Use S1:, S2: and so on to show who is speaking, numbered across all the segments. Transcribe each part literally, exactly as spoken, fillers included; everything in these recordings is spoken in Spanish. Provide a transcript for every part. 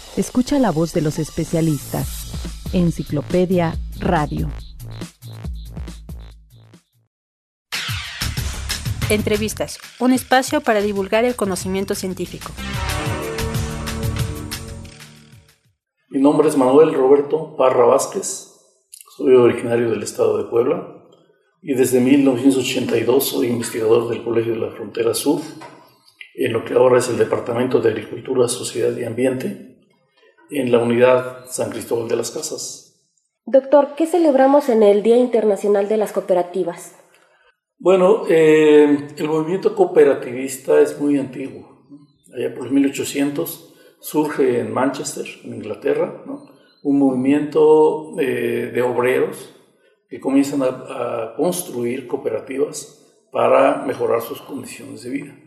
S1: Escucha la voz de los especialistas. Enciclopedia Radio.
S2: Entrevistas, un espacio para divulgar el conocimiento científico.
S3: Mi nombre es Manuel Roberto Parra Vázquez, soy originario del estado de Puebla y desde mil novecientos ochenta y dos soy investigador del Colegio de la Frontera Sur, en lo que ahora es el Departamento de Agricultura, Sociedad y Ambiente, en la unidad San Cristóbal de las Casas.
S4: Doctor, ¿qué celebramos en el Día Internacional de las Cooperativas?
S3: Bueno, eh, el movimiento cooperativista es muy antiguo. Allá por los mil ochocientos surge en Manchester, en Inglaterra, ¿no? un movimiento eh, de obreros que comienzan a, a construir cooperativas para mejorar sus condiciones de vida.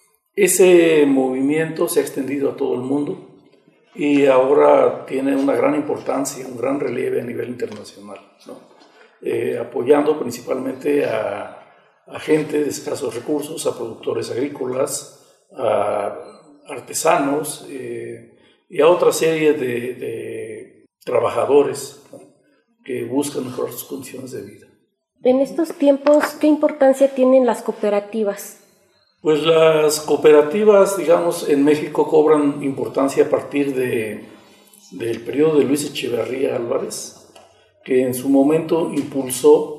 S3: Ese movimiento se ha extendido a todo el mundo y ahora tiene una gran importancia, un gran relieve a nivel internacional, ¿no? eh, apoyando principalmente a a gente de escasos recursos, a productores agrícolas, a artesanos eh, y a otra serie de, de trabajadores, ¿no? que buscan mejorar sus condiciones de vida.
S4: En estos tiempos, ¿qué importancia tienen las cooperativas?
S3: Pues las cooperativas, digamos, en México cobran importancia a partir de, del periodo de Luis Echeverría Álvarez, que en su momento impulsó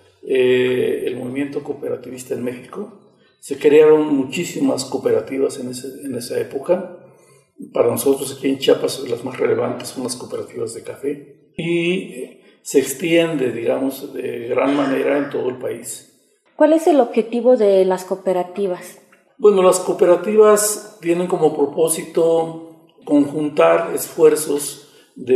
S3: Eh, el movimiento cooperativista en México. Se crearon muchísimas cooperativas en, ese, en esa época. Para nosotros aquí en Chiapas las más relevantes son las cooperativas de café y se extiende, digamos, de gran manera en todo el país.
S4: ¿Cuál es el objetivo de las cooperativas?
S3: Bueno, las cooperativas tienen como propósito conjuntar esfuerzos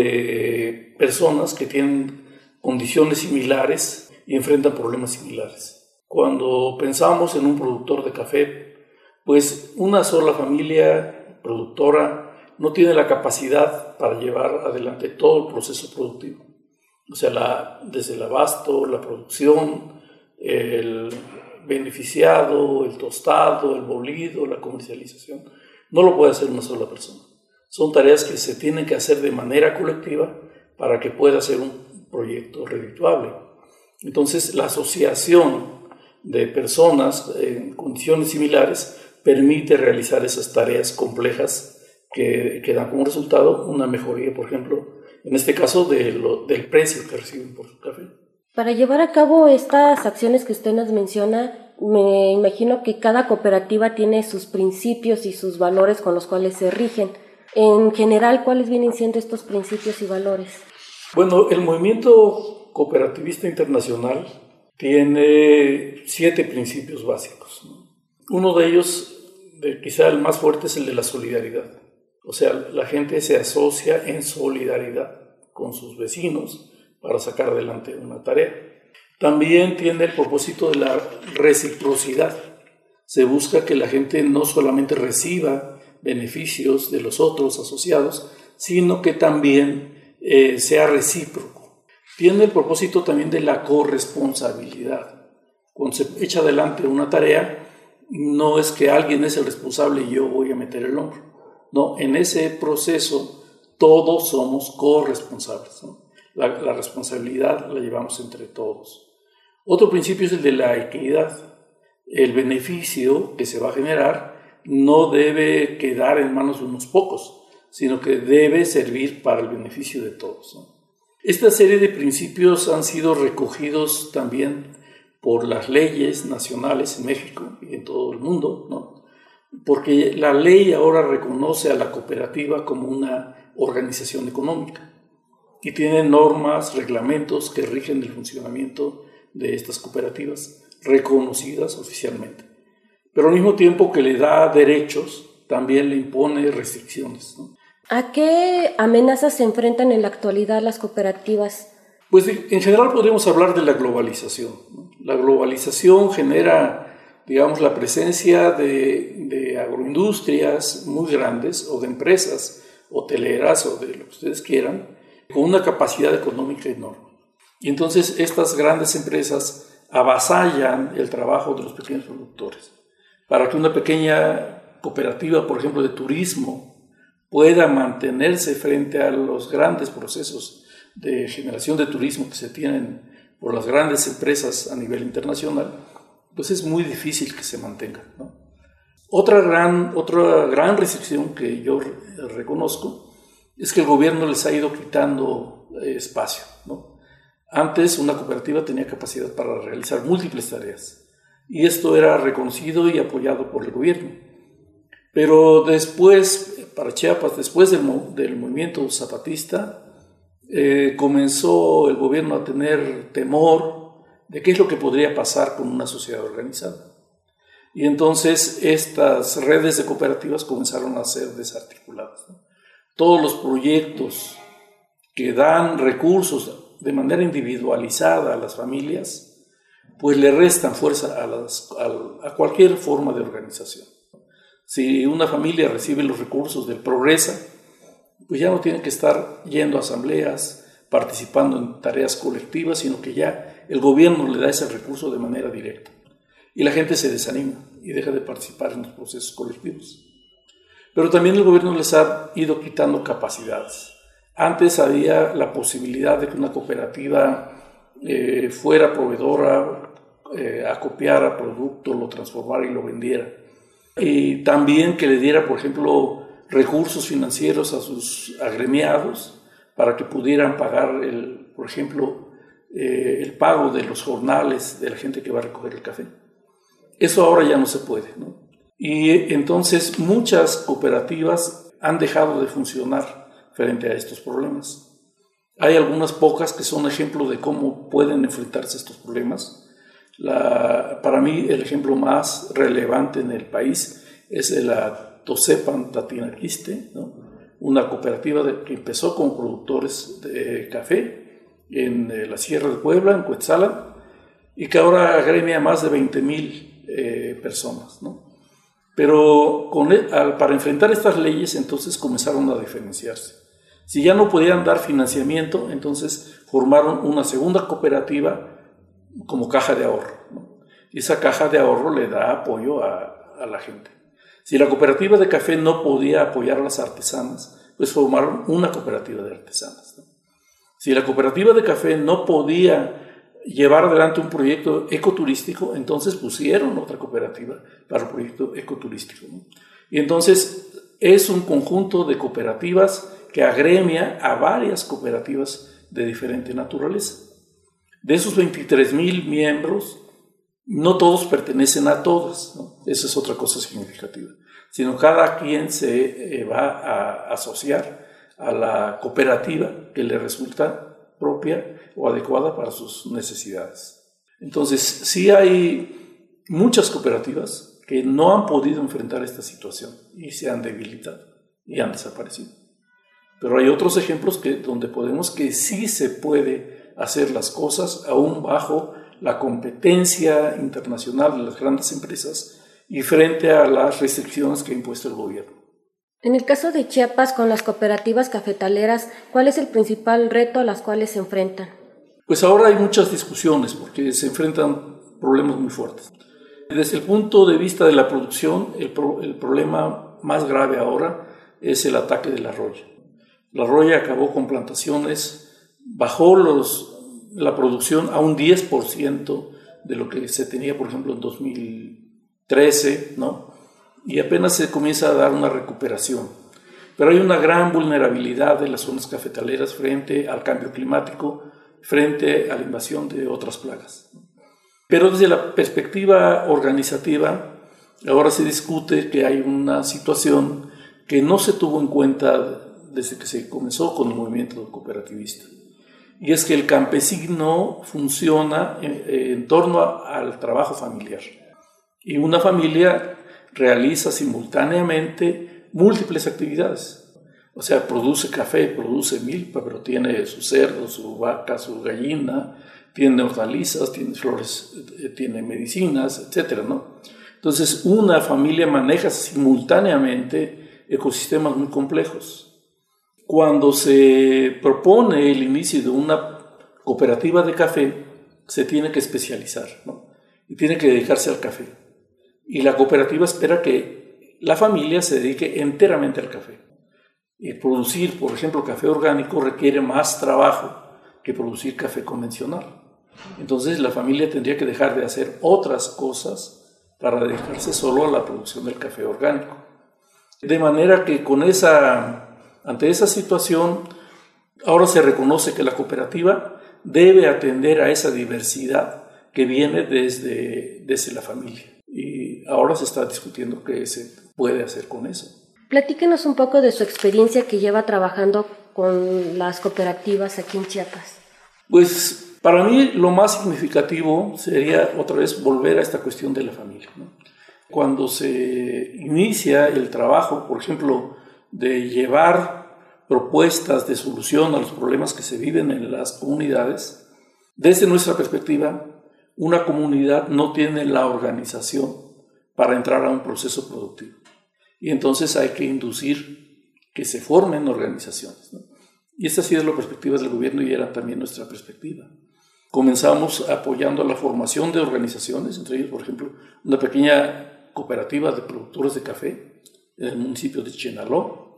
S3: de personas que tienen condiciones similares y enfrentan problemas similares. Cuando pensamos en un productor de café, pues una sola familia productora no tiene la capacidad para llevar adelante todo el proceso productivo. O sea, la, desde el abasto, la producción, el beneficiado, el tostado, el molido, la comercialización, no lo puede hacer una sola persona. Son tareas que se tienen que hacer de manera colectiva para que pueda ser un proyecto redituable. Entonces, la asociación de personas en condiciones similares permite realizar esas tareas complejas que, que dan como resultado una mejoría, por ejemplo, en este caso, de lo, del precio que reciben por su café.
S4: Para llevar a cabo estas acciones que usted nos menciona, me imagino que cada cooperativa tiene sus principios y sus valores con los cuales se rigen. En general, ¿cuáles vienen siendo estos principios y valores?
S3: Bueno, el movimiento cooperativista internacional tiene siete principios básicos. Uno de ellos, de, quizá el más fuerte, es el de la solidaridad. O sea, la gente se asocia en solidaridad con sus vecinos para sacar adelante una tarea. También tiene el propósito de la reciprocidad. Se busca que la gente no solamente reciba beneficios de los otros asociados, sino que también eh, sea recíproco. Tiene el propósito también de la corresponsabilidad. Cuando se echa adelante una tarea, no es que alguien es el responsable y yo voy a meter el hombro. No, en ese proceso todos somos corresponsables, ¿no? La, la responsabilidad la llevamos entre todos. Otro principio es el de la equidad. El beneficio que se va a generar no debe quedar en manos de unos pocos, sino que debe servir para el beneficio de todos, ¿no? Esta serie de principios han sido recogidos también por las leyes nacionales en México y en todo el mundo, ¿no? Porque la ley ahora reconoce a la cooperativa como una organización económica y tiene normas, reglamentos que rigen el funcionamiento de estas cooperativas reconocidas oficialmente. Pero al mismo tiempo que le da derechos, también le impone restricciones, ¿no?
S4: ¿A qué amenazas se enfrentan en la actualidad las cooperativas?
S3: Pues en general podríamos hablar de la globalización, ¿no? La globalización genera, digamos, la presencia de, de agroindustrias muy grandes o de empresas hoteleras o de lo que ustedes quieran, con una capacidad económica enorme. Y entonces estas grandes empresas avasallan el trabajo de los pequeños productores. Para que una pequeña cooperativa, por ejemplo, de turismo, pueda mantenerse frente a los grandes procesos de generación de turismo que se tienen por las grandes empresas a nivel internacional, pues es muy difícil que se mantenga, ¿no? Otra gran, otra gran restricción que yo reconozco es que el gobierno les ha ido quitando eh, espacio, ¿no? Antes una cooperativa tenía capacidad para realizar múltiples tareas y esto era reconocido y apoyado por el gobierno. Pero después, para Chiapas, después del, del movimiento zapatista, eh, comenzó el gobierno a tener temor de qué es lo que podría pasar con una sociedad organizada. Y entonces estas redes de cooperativas comenzaron a ser desarticuladas, ¿no? Todos los proyectos que dan recursos de manera individualizada a las familias, pues le restan fuerza a, las, a, a cualquier forma de organización. Si una familia recibe los recursos del Progresa, pues ya no tiene que estar yendo a asambleas, participando en tareas colectivas, sino que ya el gobierno le da ese recurso de manera directa. Y la gente se desanima y deja de participar en los procesos colectivos. Pero también el gobierno les ha ido quitando capacidades. Antes había la posibilidad de que una cooperativa eh, fuera proveedora, eh, acopiara producto, lo transformara y lo vendiera. Y también que le diera, por ejemplo, recursos financieros a sus agremiados para que pudieran pagar, el, por ejemplo, eh, el pago de los jornales de la gente que va a recoger el café. Eso ahora ya no se puede, ¿no? Y entonces muchas cooperativas han dejado de funcionar frente a estos problemas. Hay algunas pocas que son ejemplo de cómo pueden enfrentarse a estos problemas. La, para mí el ejemplo más relevante en el país es la Tosepan Tatinaquiste, ¿no? Una cooperativa de, que empezó con productores de café en eh, la Sierra de Puebla, en Cuetzalan, y que ahora agremia a más de veinte mil eh, personas, ¿no? Pero con el, al, para enfrentar estas leyes entonces comenzaron a diferenciarse. Si ya no podían dar financiamiento, entonces formaron una segunda cooperativa como caja de ahorro, ¿no? Y esa caja de ahorro le da apoyo a, a la gente. Si la cooperativa de café no podía apoyar a las artesanas, pues formaron una cooperativa de artesanas, ¿no? Si la cooperativa de café no podía llevar adelante un proyecto ecoturístico, entonces pusieron otra cooperativa para el proyecto ecoturístico, ¿no? Y entonces es un conjunto de cooperativas que agremia a varias cooperativas de diferente naturaleza. De esos veintitrés mil miembros, no todos pertenecen a todas, ¿no? Esa es otra cosa significativa, sino cada quien se eh, va a asociar a la cooperativa que le resulta propia o adecuada para sus necesidades. Entonces, sí hay muchas cooperativas que no han podido enfrentar esta situación y se han debilitado y han desaparecido. Pero hay otros ejemplos que, donde podemos que sí se puede hacer las cosas aún bajo la competencia internacional de las grandes empresas y frente a las restricciones que ha impuesto el gobierno.
S4: En el caso de Chiapas, con las cooperativas cafetaleras, ¿cuál es el principal reto a los cuales se enfrentan?
S3: Pues ahora hay muchas discusiones porque se enfrentan problemas muy fuertes. Desde el punto de vista de la producción, el, pro, el problema más grave ahora es el ataque de la roya. La roya acabó con plantaciones, bajó los, la producción a un diez por ciento de lo que se tenía, por ejemplo, en dos mil trece, ¿no? Y apenas se comienza a dar una recuperación. Pero hay una gran vulnerabilidad de las zonas cafetaleras frente al cambio climático, frente a la invasión de otras plagas. Pero desde la perspectiva organizativa, ahora se discute que hay una situación que no se tuvo en cuenta desde que se comenzó con el movimiento cooperativista. Y es que el campesino funciona en, en torno a, al trabajo familiar. Y una familia realiza simultáneamente múltiples actividades. O sea, produce café, produce milpa, pero tiene su cerdo, su vaca, su gallina, tiene hortalizas, tiene flores, tiene medicinas, etcétera, ¿no? Entonces, una familia maneja simultáneamente ecosistemas muy complejos. Cuando se propone el inicio de una cooperativa de café, se tiene que especializar, ¿no? Y tiene que dedicarse al café. Y la cooperativa espera que la familia se dedique enteramente al café. Eh, producir, por ejemplo, café orgánico requiere más trabajo que producir café convencional. Entonces la familia tendría que dejar de hacer otras cosas para dedicarse solo a la producción del café orgánico. De manera que con esa, ante esa situación, ahora se reconoce que la cooperativa debe atender a esa diversidad que viene desde, desde la familia. Y ahora se está discutiendo qué se puede hacer con eso.
S4: Platíquenos un poco de su experiencia que lleva trabajando con las cooperativas aquí en Chiapas.
S3: Pues para mí lo más significativo sería otra vez volver a esta cuestión de la familia, ¿no? Cuando se inicia el trabajo, por ejemplo, de llevar propuestas de solución a los problemas que se viven en las comunidades, desde nuestra perspectiva, una comunidad no tiene la organización para entrar a un proceso productivo. Y entonces hay que inducir que se formen organizaciones, ¿no? Y esta ha sido la perspectiva del gobierno y era también nuestra perspectiva. Comenzamos apoyando la formación de organizaciones, entre ellos, por ejemplo, una pequeña cooperativa de productores de café en el municipio de Chenaló.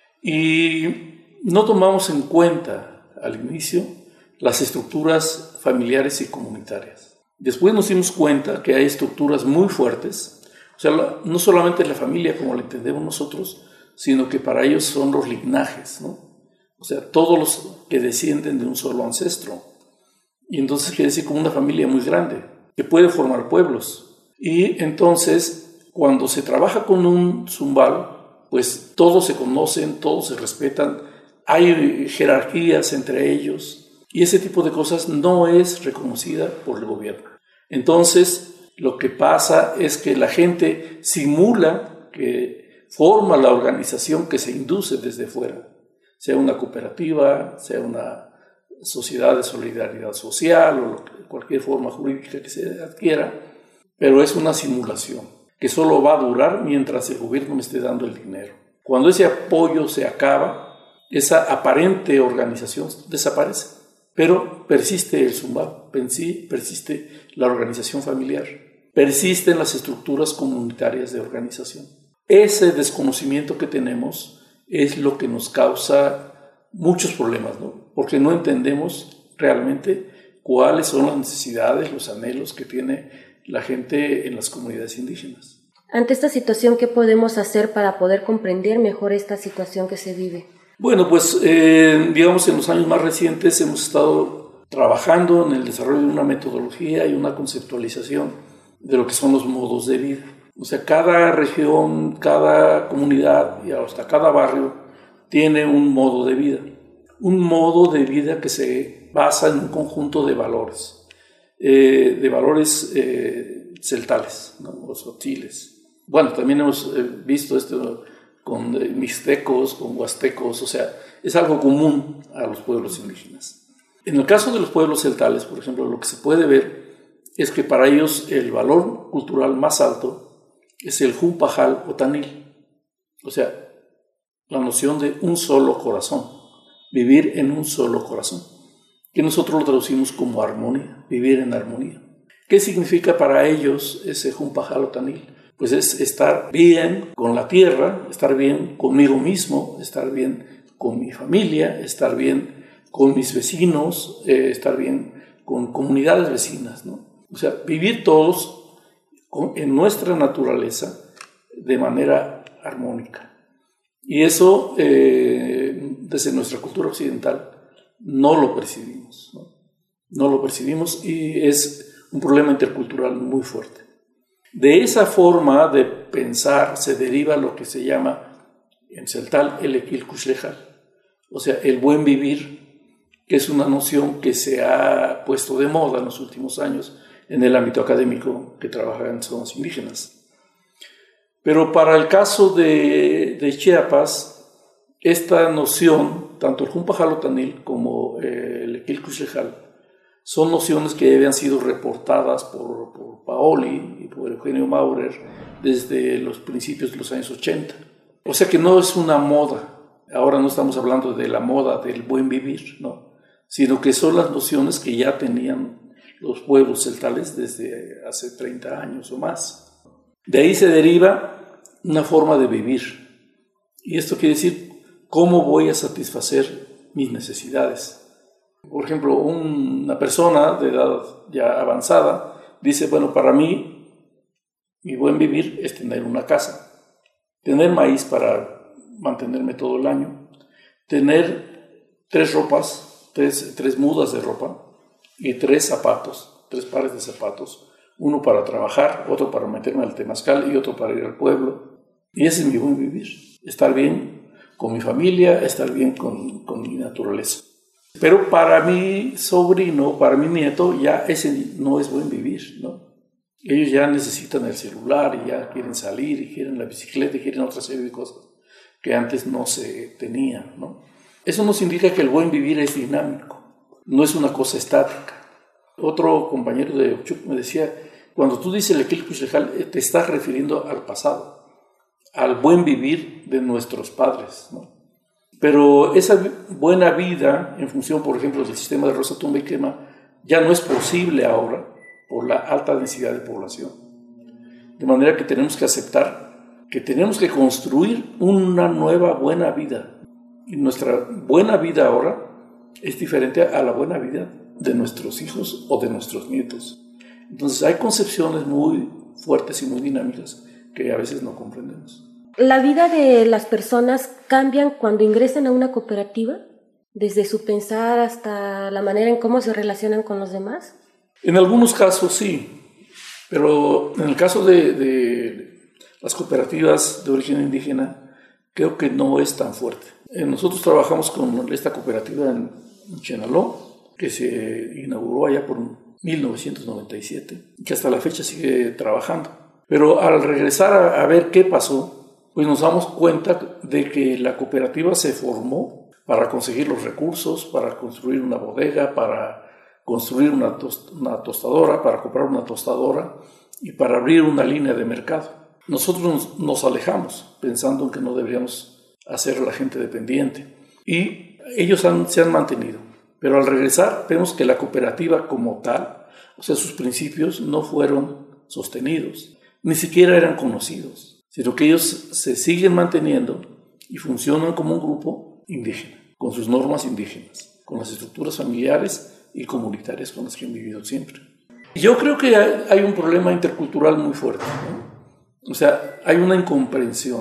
S3: Y no tomamos en cuenta al inicio las estructuras familiares y comunitarias. Después nos dimos cuenta que hay estructuras muy fuertes. O sea, la, no solamente la familia como la entendemos nosotros, sino que para ellos son los linajes, ¿no? O sea, todos los que descienden de un solo ancestro. Y entonces quiere decir como una familia muy grande, que puede formar pueblos. Y entonces, cuando se trabaja con un zumbal, pues todos se conocen, todos se respetan, hay jerarquías entre ellos, y ese tipo de cosas no es reconocida por el gobierno. Entonces, lo que pasa es que la gente simula que forma la organización que se induce desde fuera, sea una cooperativa, sea una sociedad de solidaridad social o cualquier forma jurídica que se adquiera, pero es una simulación que solo va a durar mientras el gobierno me esté dando el dinero. Cuando ese apoyo se acaba, esa aparente organización desaparece, pero persiste el zumbal, persiste la organización familiar, persisten las estructuras comunitarias de organización. Ese desconocimiento que tenemos es lo que nos causa muchos problemas, ¿no? Porque no entendemos realmente cuáles son las necesidades, los anhelos que tiene la gente en las comunidades indígenas.
S4: Ante esta situación, ¿qué podemos hacer para poder comprender mejor esta situación que se vive?
S3: Bueno, pues eh, digamos en los años más recientes hemos estado trabajando en el desarrollo de una metodología y una conceptualización de lo que son los modos de vida. O sea, cada región, cada comunidad y hasta cada barrio tiene un modo de vida. Un modo de vida que se basa en un conjunto de valores, eh, de valores eh, celtales, ¿no? O sotiles. Bueno, también hemos eh, visto esto con eh, mixtecos, con huastecos, o sea, es algo común a los pueblos indígenas. En el caso de los pueblos celtales, por ejemplo, lo que se puede ver es que para ellos el valor cultural más alto es el Jumpajal o Tanil, o sea, la noción de un solo corazón, vivir en un solo corazón, que nosotros lo traducimos como armonía, vivir en armonía. ¿Qué significa para ellos ese Jumpajal o Tanil? Pues es estar bien con la tierra, estar bien conmigo mismo, estar bien con mi familia, estar bien con mis vecinos, eh, estar bien con comunidades vecinas, ¿no? O sea, vivir todos en nuestra naturaleza de manera armónica. Y eso, eh, desde nuestra cultura occidental, no lo percibimos, ¿no? No lo percibimos y es un problema intercultural muy fuerte. De esa forma de pensar se deriva lo que se llama en celtal el equilcuxlejal, o sea, el buen vivir, que es una noción que se ha puesto de moda en los últimos años en el ámbito académico que trabaja en zonas indígenas. Pero para el caso de, de Chiapas, esta noción, tanto el Jumpajal o Tanil como eh, el equilcuxlejal, son nociones que habían sido reportadas por, por Paoli y por Eugenio Maurer desde los principios de los años ochenta. O sea que no es una moda, ahora no estamos hablando de la moda del buen vivir, no, sino que son las nociones que ya tenían los pueblos celtales desde hace treinta años o más. De ahí se deriva una forma de vivir. Y esto quiere decir ¿cómo voy a satisfacer mis necesidades? Por ejemplo, una persona de edad ya avanzada dice, bueno, para mí, mi buen vivir es tener una casa, tener maíz para mantenerme todo el año, tener tres ropas, tres, tres mudas de ropa y tres zapatos, tres pares de zapatos, uno para trabajar, otro para meterme al temazcal y otro para ir al pueblo. Y ese es mi buen vivir, estar bien con mi familia, estar bien con, con mi naturaleza. Pero para mi sobrino, para mi nieto, ya ese no es buen vivir, ¿no? Ellos ya necesitan el celular y ya quieren salir y quieren la bicicleta y quieren otra serie de cosas que antes no se tenían, ¿no? Eso nos indica que el buen vivir es dinámico, no es una cosa estática. Otro compañero de Ochuc me decía, cuando tú dices el Equilcuchejal, te estás refiriendo al pasado, al buen vivir de nuestros padres, ¿no? Pero esa buena vida, en función, por ejemplo, del sistema de Rosa Tumba y Quema, ya no es posible ahora por la alta densidad de población. De manera que tenemos que aceptar que tenemos que construir una nueva buena vida. Y nuestra buena vida ahora es diferente a la buena vida de nuestros hijos o de nuestros nietos. Entonces hay concepciones muy fuertes y muy dinámicas que a veces no comprendemos.
S4: ¿La vida de las personas cambian cuando ingresan a una cooperativa? ¿Desde su pensar hasta la manera en cómo se relacionan con los demás?
S3: En algunos casos sí, pero en el caso de, de las cooperativas de origen indígena, creo que no es tan fuerte. Nosotros trabajamos con esta cooperativa en Chenaló, que se inauguró allá por mil novecientos noventa y siete, que hasta la fecha sigue trabajando. Pero al regresar a, a ver qué pasó, pues nos damos cuenta de que la cooperativa se formó para conseguir los recursos, para construir una bodega, para construir una, tost- una tostadora, para comprar una tostadora y para abrir una línea de mercado. Nosotros nos, nos alejamos pensando en que no deberíamos hacer a la gente dependiente y ellos han, se han mantenido. Pero al regresar vemos que la cooperativa como tal, o sea, sus principios no fueron sostenidos, ni siquiera eran conocidos, sino que ellos se siguen manteniendo y funcionan como un grupo indígena, con sus normas indígenas, con las estructuras familiares y comunitarias con las que han vivido siempre. Yo creo que hay, hay un problema intercultural muy fuerte, ¿no? O sea, hay una incomprensión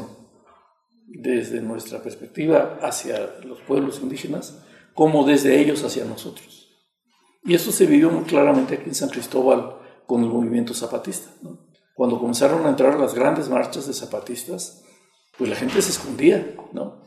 S3: desde nuestra perspectiva hacia los pueblos indígenas como desde ellos hacia nosotros. Y eso se vivió muy claramente aquí en San Cristóbal con el movimiento zapatista, ¿no? Cuando comenzaron a entrar las grandes marchas de zapatistas, pues la gente se escondía, ¿no?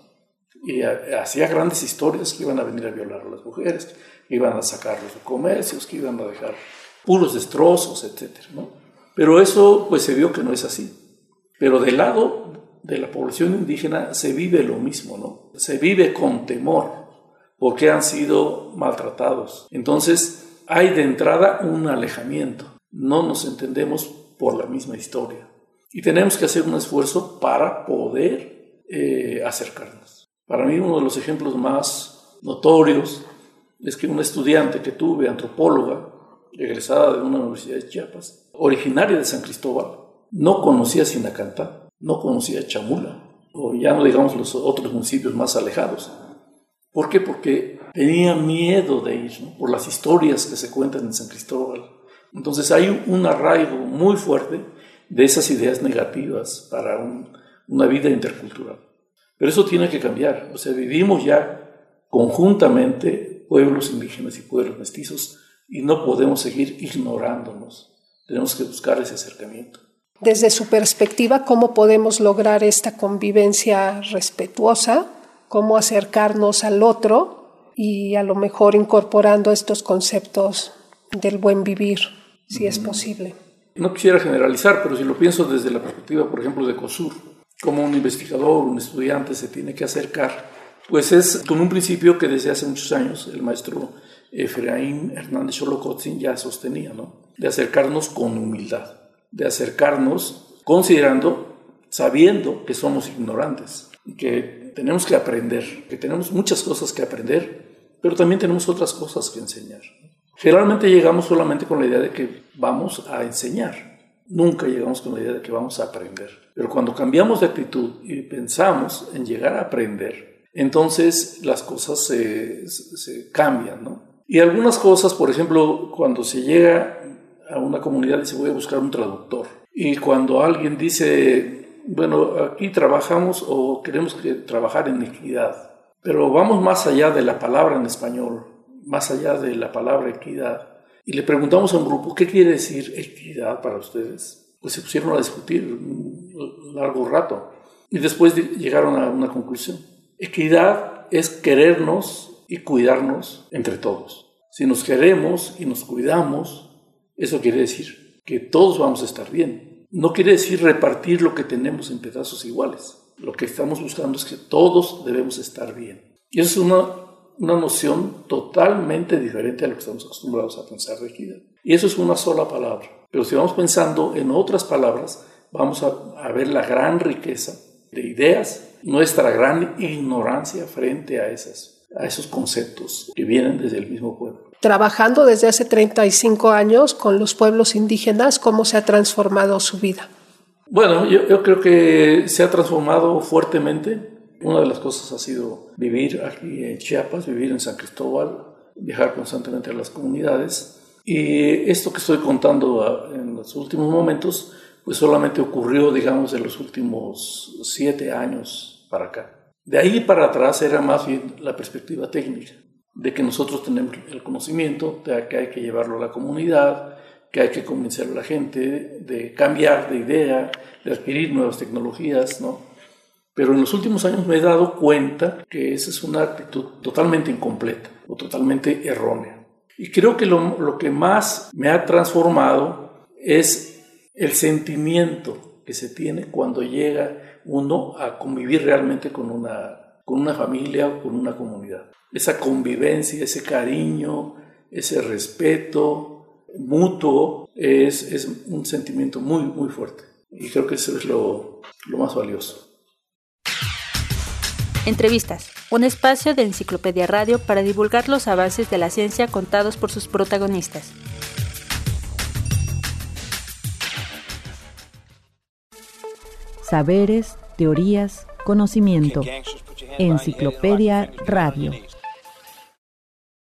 S3: Y hacía grandes historias que iban a venir a violar a las mujeres, que iban a sacarlos de comercios, que iban a dejar puros destrozos, etcétera, ¿no? Pero eso pues se vio que no es así. Pero del lado de la población indígena se vive lo mismo, ¿no? Se vive con temor porque han sido maltratados. Entonces hay de entrada un alejamiento. No nos entendemos por la misma historia. Y tenemos que hacer un esfuerzo para poder eh, acercarnos. Para mí uno de los ejemplos más notorios es que una estudiante que tuve, antropóloga, egresada de una universidad de Chiapas, originaria de San Cristóbal, no conocía Sinacantá, no conocía Chamula, o ya no digamos los otros municipios más alejados. ¿Por qué? Porque tenía miedo de ir, ¿no? Por las historias que se cuentan en San Cristóbal. Entonces hay un arraigo muy fuerte de esas ideas negativas para un, una vida intercultural. Pero eso tiene que cambiar. O sea, vivimos ya conjuntamente pueblos indígenas y pueblos mestizos y no podemos seguir ignorándonos. Tenemos que buscar ese acercamiento.
S5: Desde su perspectiva, ¿cómo podemos lograr esta convivencia respetuosa? ¿Cómo acercarnos al otro y a lo mejor incorporando estos conceptos del buen vivir, si es posible?
S3: No quisiera generalizar, pero si lo pienso desde la perspectiva, por ejemplo, de COSUR, como un investigador, un estudiante se tiene que acercar, pues es con un principio que desde hace muchos años el maestro Efraín Hernández Xolocotzin ya sostenía, ¿no? De acercarnos con humildad, de acercarnos considerando, sabiendo que somos ignorantes, que tenemos que aprender, que tenemos muchas cosas que aprender, pero también tenemos otras cosas que enseñar. Generalmente llegamos solamente con la idea de que vamos a enseñar, nunca llegamos con la idea de que vamos a aprender. Pero cuando cambiamos de actitud y pensamos en llegar a aprender, entonces las cosas se, se cambian, ¿no? Y algunas cosas, por ejemplo, cuando se llega a una comunidad y dice voy a buscar un traductor, y cuando alguien dice, bueno, aquí trabajamos o queremos que trabajar en equidad, pero vamos más allá de la palabra en español, más allá de la palabra equidad, y le preguntamos a un grupo, ¿qué quiere decir equidad para ustedes? Pues se pusieron a discutir un largo rato y después llegaron a una conclusión. Equidad es querernos y cuidarnos entre todos. Si nos queremos y nos cuidamos, eso quiere decir que todos vamos a estar bien. No quiere decir repartir lo que tenemos en pedazos iguales. Lo que estamos buscando es que todos debemos estar bien. Y eso es una, una noción totalmente diferente a lo que estamos acostumbrados a pensar de equidad. Y eso es una sola palabra. Pero si vamos pensando en otras palabras, vamos a, a ver la gran riqueza de ideas, nuestra gran ignorancia frente a, esas, a esos conceptos que vienen desde el mismo pueblo.
S5: Trabajando desde hace treinta y cinco años con los pueblos indígenas, ¿cómo se ha transformado su vida?
S3: Bueno, yo, yo creo que se ha transformado fuertemente. Una de las cosas ha sido vivir aquí en Chiapas, vivir en San Cristóbal, viajar constantemente a las comunidades. Y esto que estoy contando en los últimos momentos, pues solamente ocurrió, digamos, en los últimos siete años para acá. De ahí para atrás era más bien la perspectiva técnica, de que nosotros tenemos el conocimiento, de que hay que llevarlo a la comunidad, que hay que convencer a la gente de cambiar de idea, de adquirir nuevas tecnologías, ¿no? Pero en los últimos años me he dado cuenta que esa es una actitud totalmente incompleta o totalmente errónea. Y creo que lo, lo que más me ha transformado es el sentimiento que se tiene cuando llega uno a convivir realmente con una, con una familia o con una comunidad. Esa convivencia, ese cariño, ese respeto mutuo es, es un sentimiento muy, muy fuerte. Y creo que eso es lo, lo más valioso.
S2: Entrevistas, un espacio de Enciclopedia Radio para divulgar los avances de la ciencia contados por sus protagonistas.
S1: Saberes, teorías, conocimiento. Enciclopedia Radio.